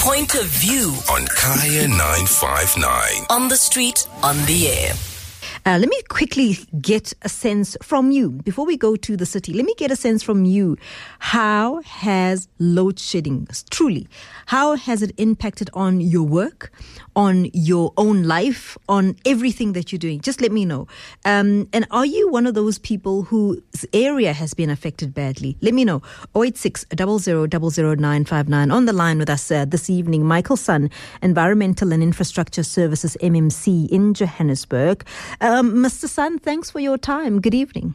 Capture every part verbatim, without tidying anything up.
Point of View on Kaya nine five nine. On the street, on the air. Uh, let me quickly get a sense from you, before we go to the city, let me get a sense from you. How has load shedding, truly, how has it impacted on your work, on your own life, on everything that you're doing? Just let me know. Um, and are you one of those people whose area has been affected badly? Let me know. oh eight six, zero zero zero zero nine five nine. On the line with us uh, this evening, Michael Sun, Environmental and Infrastructure Services, M M C in Johannesburg. Um, Mister Sun, thanks for your time. Good evening.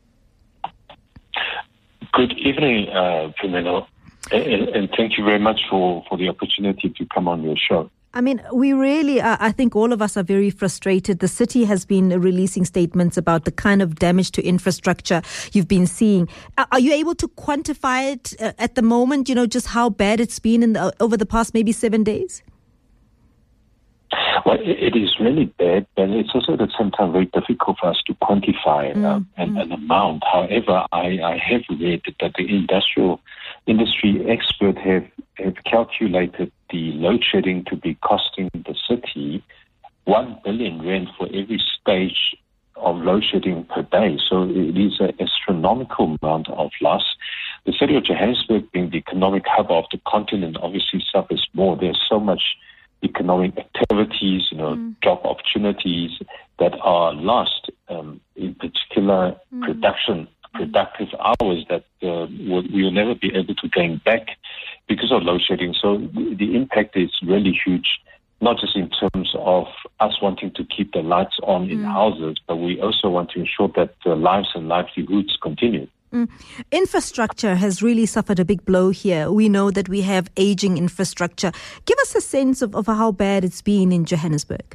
Good evening, uh, Philomena, and, and thank you very much for, for the opportunity to come on your show. I mean, we really are, I think all of us are very frustrated. The city has been releasing statements about the kind of damage to infrastructure you've been seeing. Are you able to quantify it uh, at the moment, you know, just how bad it's been in the, over the past maybe seven days? Well, it is really bad, but it's also at the same time very difficult for us to quantify mm, uh, an, mm. an amount. However, I, I have read that the industrial industry experts have, have calculated the load shedding to be costing the city one billion rand for every stage of load shedding per day. So it is an astronomical amount of loss. The city of Johannesburg, being the economic hub of the continent, obviously suffers more. There's so much economic activities, you know, mm. job opportunities that are lost, um, in particular mm. production, productive hours that uh, we'll, we will never be able to gain back because of load shedding. So the, the impact is really huge, not just in terms of us wanting to keep the lights on mm. in houses, but we also want to ensure that uh, lives and livelihoods continue. Mm. Infrastructure has really suffered a big blow here. We know that we have aging infrastructure. Give us a sense of, of how bad it's been in Johannesburg.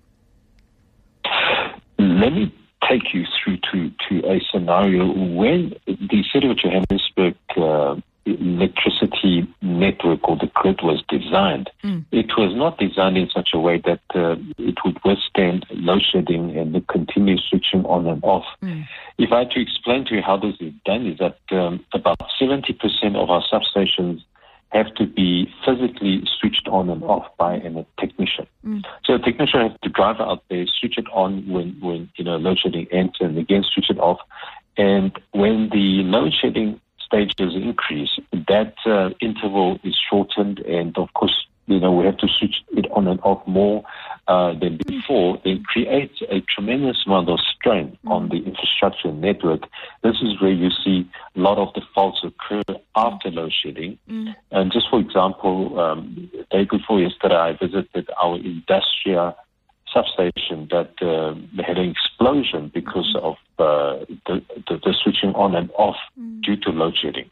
Let me take you through to, to a scenario when the city of Johannesburg uh, electricity network or the grid was designed. Mm. It was not designed in such a way that uh, it would withstand load shedding and the continuous switching on and off. Mm. If I had to explain to you how this is done, is that um, about seventy percent of our substations have to be physically switched on and off by a technician. Mm. So a technician has to drive out there, switch it on when, when you know load shedding ends, and again switch it off. And when the load shedding stages increase, that uh, interval is shortened, and of course, you know, we have to switch it on and off more uh, than before. It creates a tremendous amount of strain mm. on the infrastructure network. This is where you see a lot of the faults occur after load shedding. Mm. And just for example, um, the day before yesterday, I visited our industrial substation that uh, had an explosion because mm. of uh, the, the, the switching on and off mm. due to load shedding.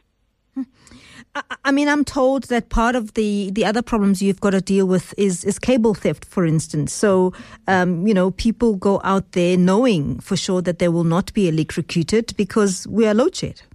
I mean, I'm told that part of the, the other problems you've got to deal with is, is cable theft, for instance. So, um, you know, people go out there knowing for sure that they will not be electrocuted because we are load shed.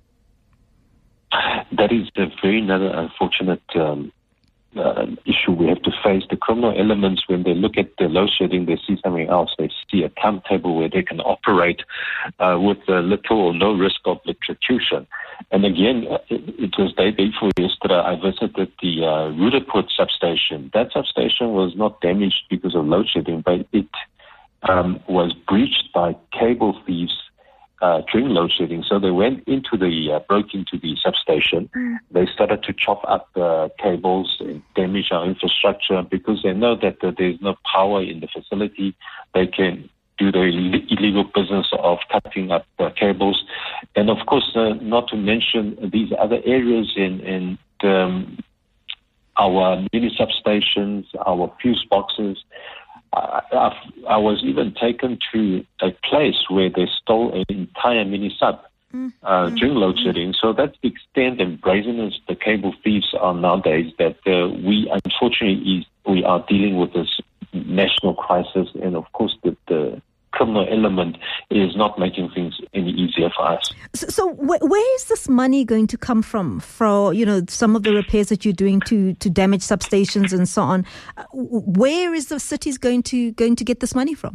That is a very another unfortunate um, uh, issue we have to face. The criminal elements, when they look at the load shedding, they see something else. They see a timetable where they can operate uh, with uh, little or no risk of electrocution. And again, it, it was day before yesterday, I visited the uh, Roodepoort substation. That substation was not damaged because of load shedding, but it um, was breached by cable thieves uh, during load shedding. So they went into the, uh, broke into the substation. Mm. They started to chop up uh, cables and damage our infrastructure because they know that uh, there's no power in the facility. They can do the illegal business of cutting up uh, cables. And of course, uh, not to mention these other areas in, in um, our mini substations, our fuse boxes. I, I've, I was even taken to a place where they stole an entire mini sub mm. uh, mm. during load shedding. So that's the extent and brazenness the cable thieves are nowadays, that uh, we unfortunately is, we are dealing with this national crisis, and of course the, the criminal element is not making things any easier for us. So, so wh- where is this money going to come from for, you know, some of the repairs that you're doing to, to damage substations and so on? Uh, where is the cities going to going to get this money from?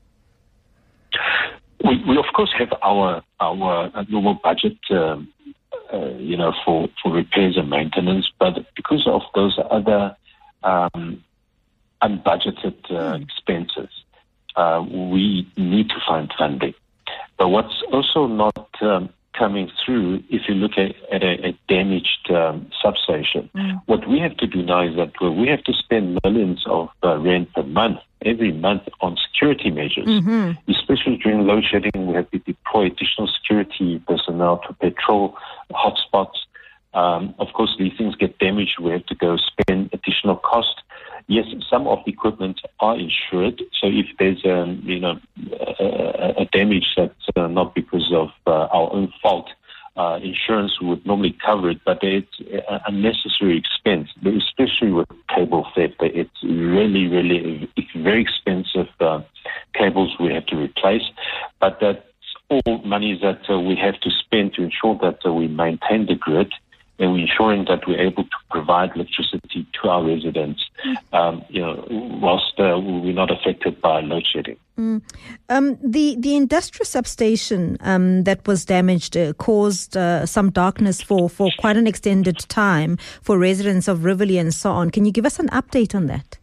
We, we of course have our our normal budget, um, uh, you know, for, for repairs and maintenance, but because of those other um, unbudgeted uh, mm. expenses, uh, we need to find funding. But what's also not um, coming through, if you look at, at a, a damaged um, substation, mm. what we have to do now is that we have to spend millions of uh, rand per month, every month, on security measures. Mm-hmm. Especially during load shedding, we have to deploy additional security personnel to patrol hotspots. Um, of course, these things get damaged. We have to go spend additional cost. Yes, some of the equipment are insured. So if there's um, you know a, a damage that's uh, not because of uh, our own fault, uh, insurance would normally cover it. But it's an unnecessary expense, especially with cable theft. It's really, really it's very expensive uh, cables we have to replace. But that's all money that uh, we have to spend to ensure that uh, we maintain the grid, and we're ensuring that we're able to provide electricity to our residents, um, you know, whilst uh, we're not affected by load shedding. Mm. Um, the the industrial substation um, that was damaged uh, caused uh, some darkness for, for quite an extended time for residents of Riverlea and so on. Can you give us an update on that?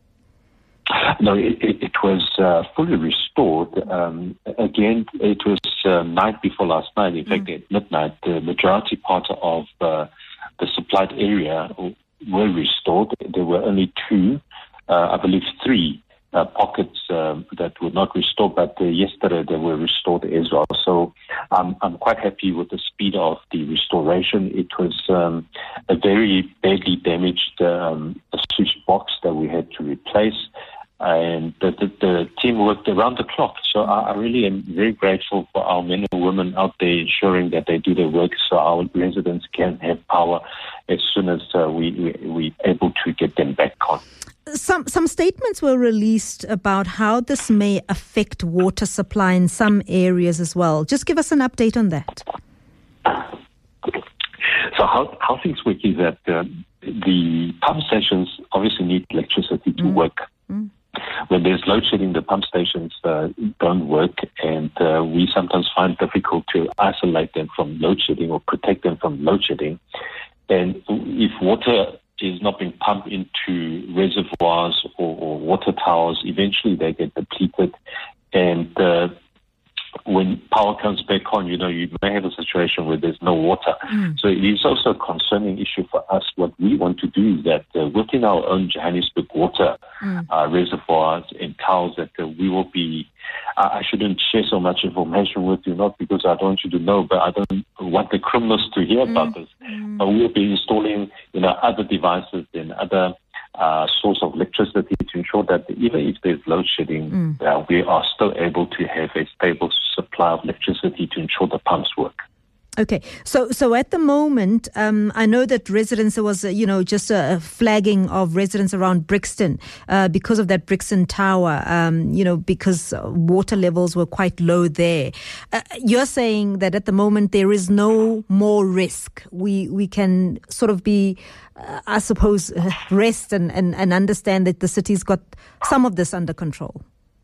No, it, it, it was uh, fully restored. Um, again, it was uh, night before last night. In mm. fact, at midnight, the majority part of uh, the supplied area were restored. There were only two, uh, I believe three uh, pockets uh, that were not restored, but uh, yesterday they were restored as well. So um, I'm quite happy with the speed of the restoration. It was um, a very badly damaged um, switch box that we had to replace. And the, the, the team worked around the clock. So I, I really am very grateful for our men and women out there ensuring that they do their work so our residents can have power as soon as uh, we, we, we're able to get them back on. Some some statements were released about how this may affect water supply in some areas as well. Just give us an update on that. So how, how things work is that uh, the pump stations obviously need electricity to mm. work. Mm. When there's load shedding, the pump stations uh, don't work, and uh, we sometimes find it difficult to isolate them from load shedding or protect them from load shedding. And if water is not being pumped into reservoirs or, or water towers, eventually they get depleted. And uh, when power comes back on, you know, you may have a situation where there's no water. Mm. So it is also a concerning issue for us. What we want to do is that uh, within our own Johannesburg water mm. uh, reservoirs and towers, that uh, we will be, uh, I shouldn't share so much information with you, not because I don't want you to know, but I don't want the criminals to hear mm. about this. Mm. Uh, we'll be installing, you know, other devices and other Uh, source of electricity to ensure that even if there's load shedding, mm. uh, we are still able to have a stable supply of electricity to ensure the pumps work. Okay, so so at the moment, um, I know that residents, there was, a, you know, just a flagging of residents around Brixton uh, because of that Brixton Tower, um, you know, because water levels were quite low there. Uh, you're saying that at the moment there is no more risk. We we can sort of be, uh, I suppose, uh, rest and, and, and understand that the city's got some of this under control.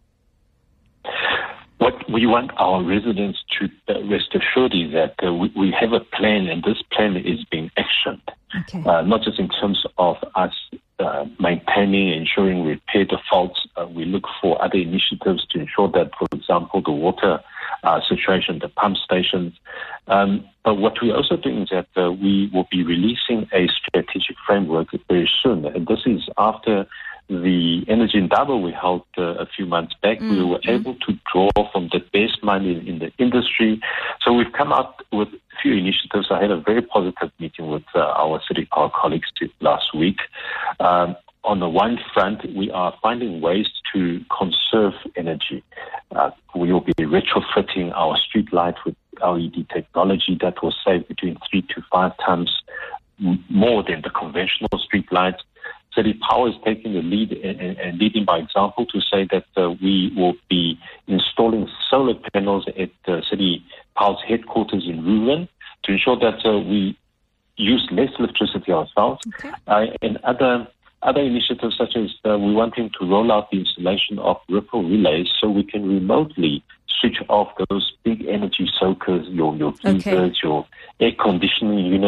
What we want our residents to uh, rest assured is that uh, we, we have a plan, and this plan is being actioned. Okay. Uh, not just in terms of us uh, maintaining, ensuring we repair the faults. Uh, we look for other initiatives to ensure that, for example, the water uh, situation, the pump stations. Um, but what we're also doing is that uh, we will be releasing a strategic framework very soon, and this is after the Energy Indaba we held uh, a few months back. Mm-hmm. We were able to draw from the best mind in, in the industry. So we've come up with a few initiatives. I had a very positive meeting with uh, our City Power colleagues last week. Um, on the one front, we are finding ways to conserve energy. Uh, we will be retrofitting our street lights with L E D technology that will save between three to five times m- more than the conventional street lights. City Power is taking the lead and, and, and leading by example to say that uh, we will be installing solar panels at uh, City Power's headquarters in Ruben to ensure that uh, we use less electricity ourselves. Okay. Uh, and other other initiatives such as uh, we wanting to roll out the installation of ripple relays so we can remotely switch off those big energy soakers, your your heaters, okay. your air conditioning unit that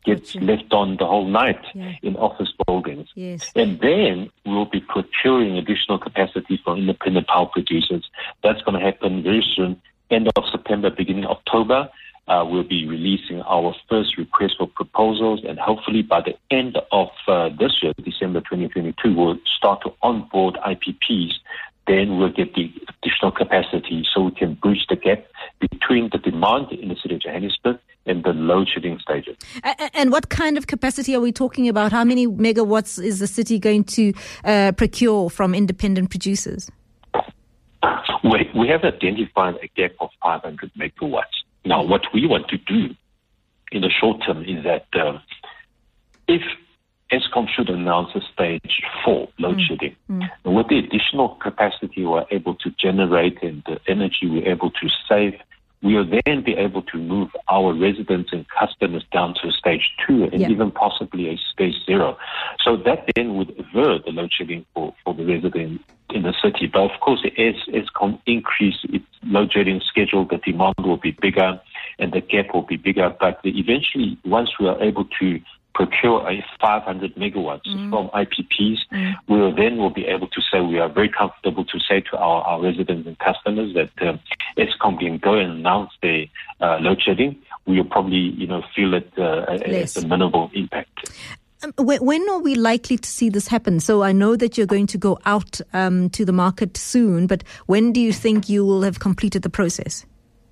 gets gotcha. left on the whole night Yeah. in office buildings. Yes. And then we'll be procuring additional capacity from independent power producers. That's going to happen very soon, end of September, beginning of October. Uh, we'll be releasing our first request for proposals, and hopefully by the end of uh, this year, December twenty twenty-two, we'll start to onboard I P Ps. Then we'll get the additional capacity so we can bridge the gap between the demand in the city of Johannesburg and the load shedding stages. And what kind of capacity are we talking about? How many megawatts is the city going to uh, procure from independent producers? We, we have identified a gap of five hundred megawatts. Now, what we want to do in the short term is that uh, if Eskom should announce a stage four load mm. shedding, mm. and with the additional capacity we're able to generate and the energy we're able to save, we will then be able to move our residents and customers down to stage two and yeah. even possibly a stage zero. So that then would avert the load shedding for, for the residents in the city. But of course, as Eskom increase its load shedding schedule, the demand will be bigger and the gap will be bigger. But eventually, once we are able to procure a five hundred megawatts mm. from I P Ps, mm. we will then will be able to say we are very comfortable to say to our, our residents and customers that um, Eskom can go and announce their uh, load shedding. We will probably, you know, feel it uh, as a minimal impact. Um, when are we likely to see this happen? So I know that you're going to go out um, to the market soon, but when do you think you will have completed the process?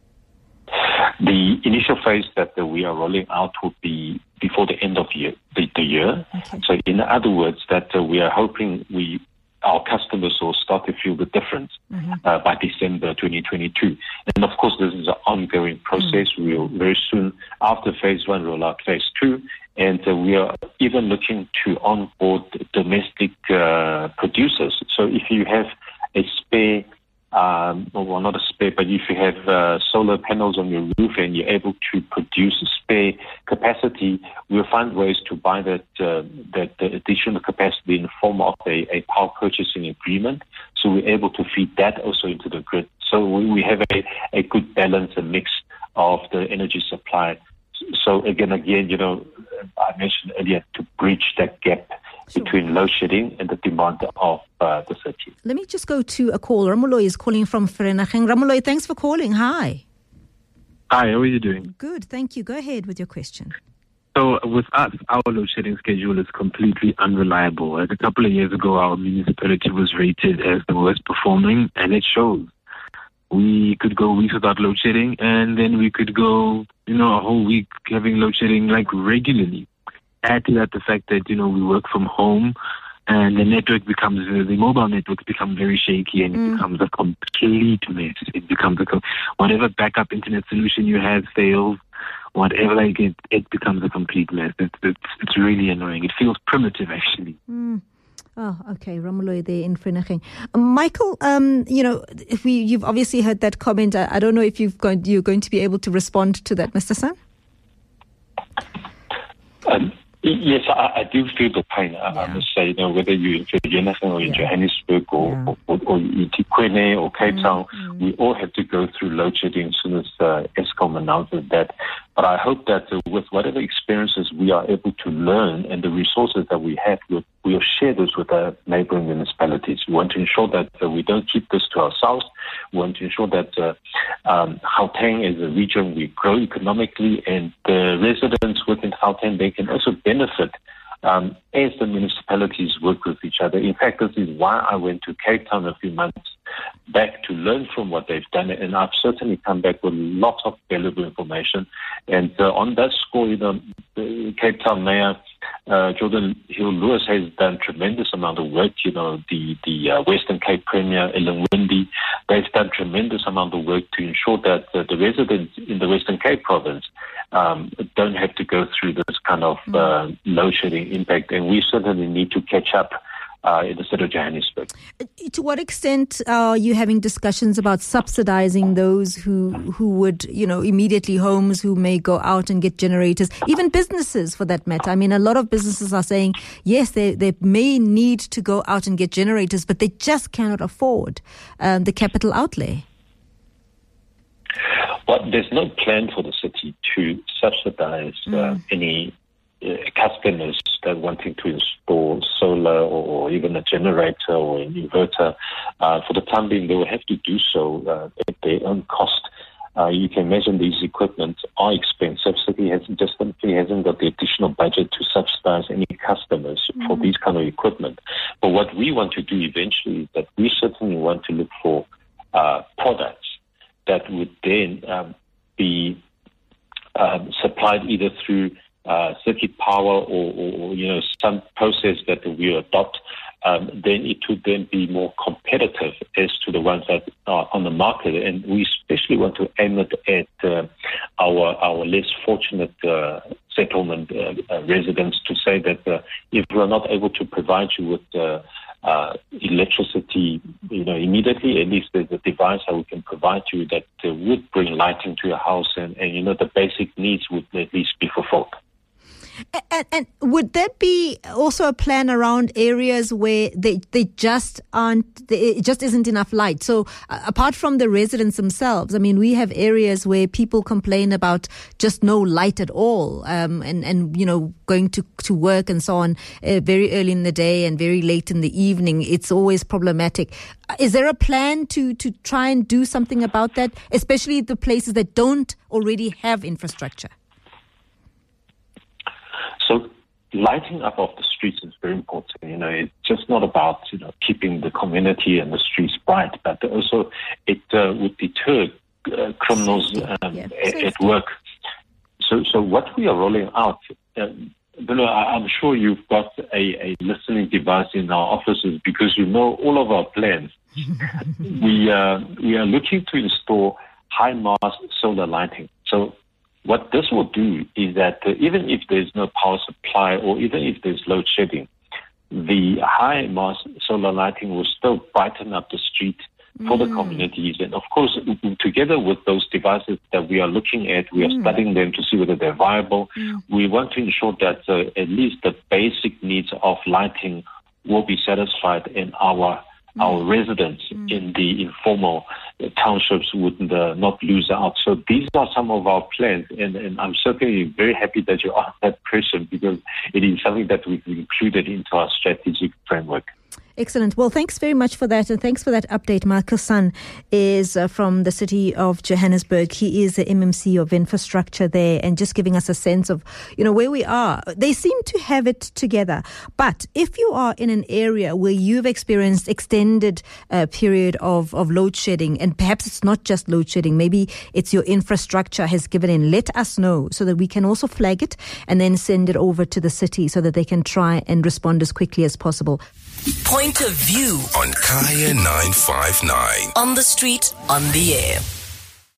The initial phase that uh, we are rolling out will be before the end of year, the, the year. Okay. So in other words, that uh, we are hoping we our customers will start to feel the difference mm-hmm. uh, by December twenty twenty-two. And of course, this is an ongoing process. Mm-hmm. We'll very soon, after phase one, roll out phase two. And uh, we are even looking to onboard domestic uh, producers. So if you have a spare Um, well, not a spare, but if you have uh, solar panels on your roof and you're able to produce a spare capacity, we'll find ways to buy that uh, that additional capacity in the form of a, a power purchasing agreement. So we're able to feed that also into the grid. So we, we have a, a good balance and mix of the energy supply. So again, again, you know, I mentioned earlier to bridge that gap Sure. between load shedding and the demand of uh, the city. Let me just go to a call. Ramuloy is calling from Vereeniging. Ramuloy, thanks for calling. Hi. Hi, how are you doing? Good, thank you. Go ahead with your question. So with us, our load shedding schedule is completely unreliable. Like a couple of years ago, our municipality was rated as the worst performing, and it shows. We could go weeks without load shedding, and then we could go, you know, a whole week having load shedding like regularly. Add to that the fact that, you know, we work from home and the network becomes, the mobile networks become very shaky and mm. it becomes a complete mess. It becomes a, whatever backup internet solution you have fails, whatever, like it, it becomes a complete mess. It's, it's, it's really annoying. It feels primitive, actually. Mm. Oh, okay. Ramuloy there in Vereeniging. Um, Michael, um, you know, if we, you've obviously heard that comment. I, I don't know if you've going, you're going to be able to respond to that, Mister San. Um, Yes, I, I do feel the pain. I, yeah. I must say, you know, whether you're in Vereeniging or in yeah. Johannesburg or, yeah. or, or, or in eThekwini or Cape Town, mm-hmm. we all have to go through load shedding as soon as uh, Eskom announces that. But I hope that uh, with whatever experiences we are able to learn and the resources that we have, we'll, we'll share this with our neighboring municipalities. We want to ensure that uh, we don't keep this to ourselves. We want to ensure that uh, um, Gauteng is a region we grow economically, and the residents within Gauteng, they can also benefit um, as the municipalities work with each other. In fact, this is why I went to Cape Town a few months back to learn from what they've done, and I've certainly come back with lots of valuable information. And uh, on that score, you know, the Cape Town Mayor uh, Jordan Hill-Lewis has done tremendous amount of work. You know, the the uh, Western Cape Premier Ellen Wendy, they've done tremendous amount of work to ensure that uh, the residents in the Western Cape province um, don't have to go through this kind of uh, load shedding impact, and we certainly need to catch up Uh, in the city of Johannesburg. To what extent are you having discussions about subsidizing those who who would, you know, immediately homes who may go out and get generators, even businesses for that matter? I mean, a lot of businesses are saying, yes, they, they may need to go out and get generators, but they just cannot afford um, the capital outlay. Well, there's no plan for the city to subsidize uh, mm. any uh, customers that wanting to install solar or, or even a generator or an inverter, uh, for the time being, they will have to do so uh, at their own cost. Uh, you can imagine these equipment are expensive. City hasn't just simply hasn't got the additional budget to subsidize any customers mm-hmm. for these kind of equipment. But what we want to do eventually is that we certainly want to look for uh, products that would then um, be um, supplied either through uh, circuit power or, or, or you know some process that we adopt. Um, then it would then be more competitive as to the ones that are on the market. And we especially want to aim it at uh, our our less fortunate uh, settlement uh, uh, residents to say that uh, if we're not able to provide you with uh, uh, electricity, you know, immediately, at least there's a device that we can provide you that uh, would bring lighting to your house, and, and you know the basic needs would at least be fulfilled. And, and would there be also a plan around areas where they, they just aren't, they, it just isn't enough light? So uh, apart from the residents themselves, I mean, we have areas where people complain about just no light at all, um, and, and, you know, going to, to work and so on uh, very early in the day and very late in the evening. It's always problematic. Is there a plan to, to try and do something about that, especially the places that don't already have infrastructure? So lighting up of the streets is very important. You know, it's just not about, you know, keeping the community and the streets bright, but also it uh, would deter uh, criminals um, yeah. at, at work. So, so what we are rolling out, uh, Bilo, I'm sure you've got a, a listening device in our offices because you know all of our plans. we uh, we are looking to install high mast solar lighting. So what this will do is that uh, even if there's no power supply or even if there's load shedding, the high mast solar lighting will still brighten up the street for mm. the communities. And of course, together with those devices that we are looking at, we are mm. studying them to see whether they're viable. Mm. We want to ensure that uh, at least the basic needs of lighting will be satisfied in our mm. our residents mm. in the informal townships would uh, not lose out. So these are some of our plans, and, and I'm certainly very happy that you asked that question because it is something that we've included into our strategic framework. Excellent. Well, thanks very much for that. And thanks for that update. Marcus San is uh, from the city of Johannesburg. He is the M M C of infrastructure there and just giving us a sense of, you know, where we are. They seem to have it together. But if you are in an area where you've experienced extended uh, period of, of load shedding, and perhaps it's not just load shedding, maybe it's your infrastructure has given in, let us know so that we can also flag it and then send it over to the city so that they can try and respond as quickly as possible. Point of view on Kaya nine five nine. On the street, on the air.